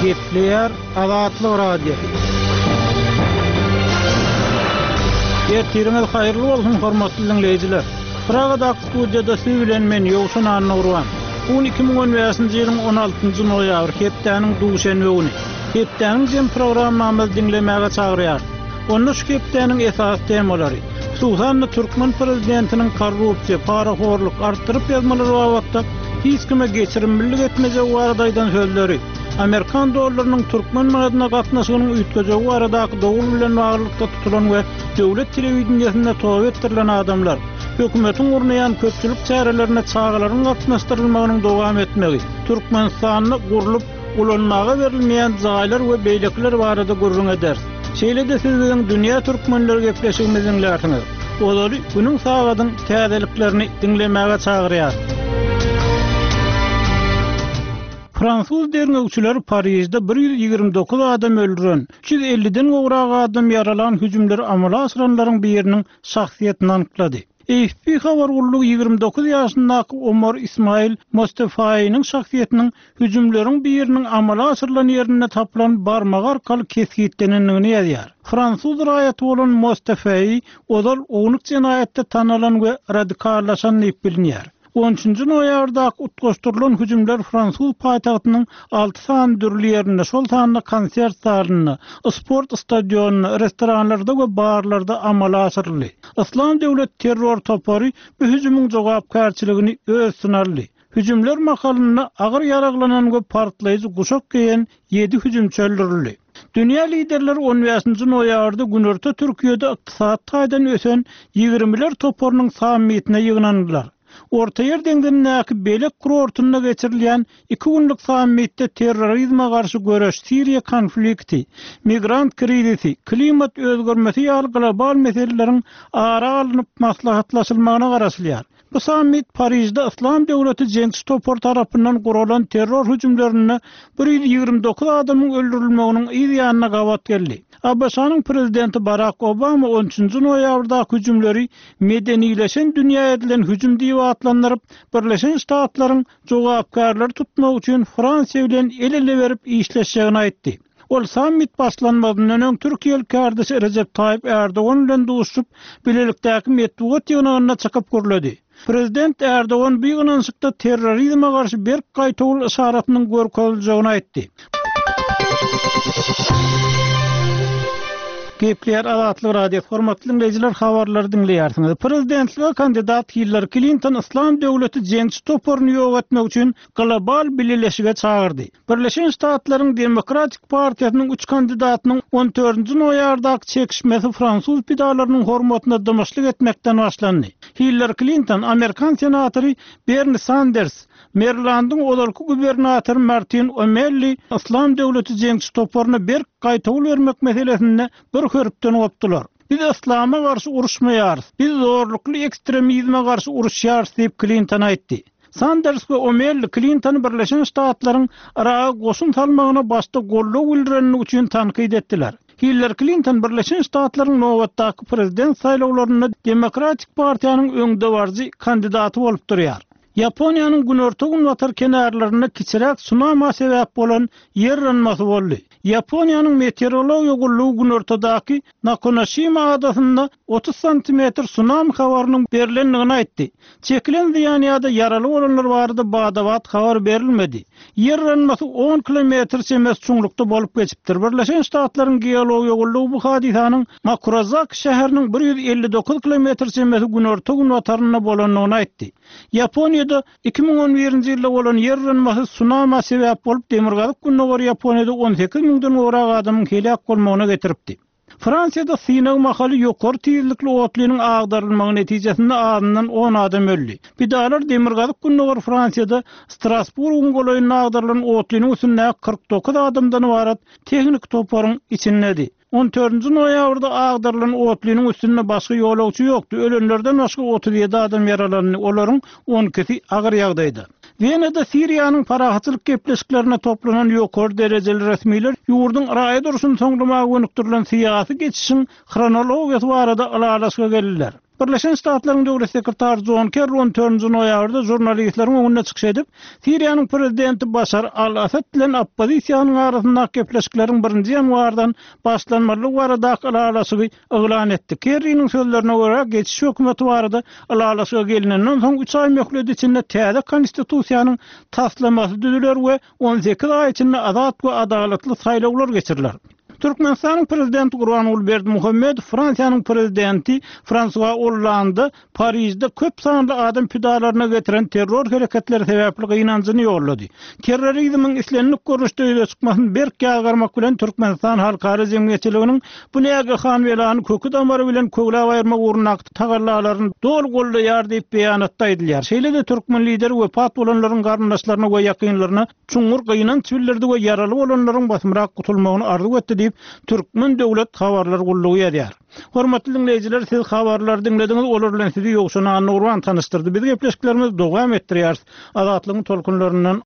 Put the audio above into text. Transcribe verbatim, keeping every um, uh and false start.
Gepler Azatlyk Radio. Ertirimiz hayırlı bolsun hormatly dinleyijiler. Pragada studiyada süýlen men Ýowşan Annurwan. on iki ming on beşinji ýylyň on altynjy noýabr hepdeniň duşanby güni. Hepdeniň jem programmamyzy dinlemäge çagyrýar. Onu şu hepdeniň esas temalary. Suhany Türkmen prezidentiniň korrupsiýa, paraxorluk artdyryp ýazmalary wagtda hiç kime geçirimlilik etmeje wagdaýdan sözleri. Amerikan dollarynyň Türkmen manatyna gatnaşygynyň üýtgejegi aradaky dowul bilen baglykda tutulan we döwlet telewizionyasynda toýap ettirilen adamlar, hökümetiň urnayan köpçülik çärelerine çağalaryň gatnaşdyrylmagynyň dowam etmegi, Türkmenistanyny gurulyp ulanmaga berilmeýän jaýlar we beýlekler barada gurrun eder. Şeýle de sizden dünýä türkmenleri gepleşigimiziň lätiňiz. Olary günüň sagadyň täzeliklerini dinlemäge çagyrýar. Fransuz derneğçiler Paris'de bir yüz ýygrimi dokuz adam öldüren, üç yüz elliden gowrak adam yaralan hüjümleri amala asyranlaryň biriniň şahsiýetini anyklady. A F P habar guruluk ýygrimi dokuz ýaşyndaky Omar İsmail Mustafaýynyň şahsiýetiniň hüjümleriň biriniň amala asyrylan ýerine tapylan barmagy arkaly kesgitlenenligini ýazýar. Fransuz raýaty bolan Mustafaý odal ownyk jenaýatda tanalan we radikallaşan diýip bilinýär. on üçünji noýabrdaky utgaşdyrylan hüjümler Fransuz paýtagtynyň alty san dürli ýerinde, şol sanda konsert zalyny, sport stadionuny, restoranlarda we barlarda amala asyrly. Islam döwlet terror topary bu hüjümüň jogapkärçiligini öz synarly. Hüjümler makalyny agyr ýaraglanan we partlaýjy guşak giýen ýedi hüjümçi öldürildi. Dünýä liderleri on beşinji noýabrda Günorta Türkiýede ykdysat taýdan ösen ýigrimeler toparynyň sammitine ýygnandylar. Orta ýer deňdenindäki belek kurortyna geçirilýän iki günlük sammitde terrorizma garşy göreş, Siriýa konflikti, migrant krizisi, klimat özgörmesi ýaly global meseleleriň ara alınıp maslahatlaşylmagyna garaşylýar. Bu sammit Paris'de İslam Döwleti jeňsi topar tarapyndan gurulan terror hüjümlerini bir yüz ýygrimi dokuz adamyň öldürilmeginiň ýa-da gawat geldi. Abaşanyň prezidenti Barack Obama on üçünji noýabrdaky hüjümleri medenileşen dünýä edilen hüjüm diýip atlandyryp, Birleşen Ştatlaryň jogapkärleri tutmak üçin Fransiýa bilen el-ele berip işleşýägini aýtdy. Ol sammit başlanmadan öň Türkiýe kärdisi Recep Tayyip Erdogan bilen duşup bilelikdäki medeniýet ýöneligine çykyp görledi. Prezident Erdogan bu ýygnançykda terrorizme garşy bir gaýtawul işaratynyň görkezilýägini aýtdy. Gepler Azatlyk Radio hormatly dinleyijiler, habarlary dinleýärsiňiz. Prezidentliğe kandidat Hillary Clinton Islam döwleti jeňsi toparyny ýok etmek üçin global birleşige çağırdy. Birleşen Ştatlaryň Demokratik Partiýasynyň üç kandidatynyň on dördünji noýabrdaky çekişmesi Fransuz pidalarynyň hormatyna dymyşlyk etmekden başlandy. Hillary Clinton, Amerikan senatory Bernie Sanders, Marylandyň olarky gubernatory Martin O'Malley Islam döwleti jeňsi toparyny bir gaýtawul bermek meselesinde bir hörpden opdylar. Biz İslam'a garşy uruşmaýarys, biz zorlukly ekstremizme garşy uruşýarys diýip Clinton aýtdy. Sanders we O'Malley Clinton Birleşen Ştatlaryň araga goşun salmagyna başda gollaw bildirenligi üçin tankyd etdiler. Hillary Clinton Birleşen Ştatlaryň nowatdaky prezident saýlawlaryna Demokratik Partiýanyň öňde barjy kandidaty bolup durýar. Yaponiýanyň günorta gün watar kenarlaryna kiçirek tsunami sebäp bolan yer ýanmasy boldy. Yaponiýanyň meteorologiýa gullugy günortadaky Nakanoshima adasynda otuz santimetr tsunami habarynyň berilenligini aýtdy. Çekilen ziýan ýa-da yaraly bolanlar barada badawat habar berilmedi. Yer ýanmasy on kilometr çemes çuňlukda bolup geçipdir. Birleşen Ştatlaryň geologiýa gullugy bu hadisanyň Makurazak şäheriniň bir yüz elli dokuz kilometr çemesi günorta gün wataryna bolanlygyny aýtdy. Yaponiýada iki ming on birinji ýylda bolan yer ýanmasy tsunami sebäp bolup demirgazyk günnäwar Yaponiýada on sekiz mingden gowrak adamyň helak bolmagyna getiripdi. Fransiýada Sinag mahaly ýokary tezlikli otlynyň agdarylmagy netijesinde azyndan on adam öldü. Bidalar demirgazyk günnäwar Fransiýada Strasburg golaýyna agdarylan otlynyň üstünde kırk dokuz adamdan ibaret tehnik toparyň içindedi. on dördünji noýabrda agdarylan otlynyň üstünde başga ýolagçy ýokdy. Ölenlerden başga otuz ýedi adam yaralandy. Olaryň on ikisi agyr ýagdaýda. Venada Siriýanyň parahatçylyk gepleşiklerine toplanan ýokary derejeli resmiler ýurdun raýa duruşyny soňlamagy önüktirilen syýasy geçişiň chronologiýasy barada alalaşyga geldiler. Birleşen Ştatlaryň Döwlet Sekretary John Kerry on dördüncü noýabrda jurnalistleriň öňüne çykyş edip, Siriýanyň prezidenti Başar al-Asad bilen oppozisiýanyň arasyndaky gepleşikleriň birinji ýanwardan başlanmaly barada alalasy elan etdi. Kerry'niň sözlerine görä, geçiş hökümeti barada alalasy gelinenden soň üç ay möhlet içinde täze konstitusiýanyň taslamasy düzüler we on sekiz ay içinde azat we adalatly saýlawlar geçirilýär. Türkmenistanyň prezidenti Gurbanuly Berdimuhamedov, Fransiýanyň prezidenti François Hollande Parisde köp sanly adam pidalaryna getiren terror hereketleri sebäpli gynanjyny ýollady. Terrorizmiň islenlik görüşde çykmasyny berk ýagarmak bilen Türkmenistan halkary jemgyýetçiliginiň bu näge hanwelany kökü damary bilen kögläp aýyrmak urnak tagallalaryny dol goldaýar diýip beýanatda aýdylýar. Şeýle-de türkmen lideri wepat bolanlaryň garyndaşlaryna we ýakynlaryna çuňur gynanç bildirdi we ýaraly bolanlaryň basmyrak gutulmagyny arzu etdi diýip Türkmen Döwlet Habarlar Gullugy ýerýär. Hormatly dinleýijiler, siz habarlar dinlediňiz, olar bilen sizi ýokşuna Nurwan tanystyrdy. Biz gepleşiklerimiz dowam etdirýär. Azatlygyň tolkunlaryndan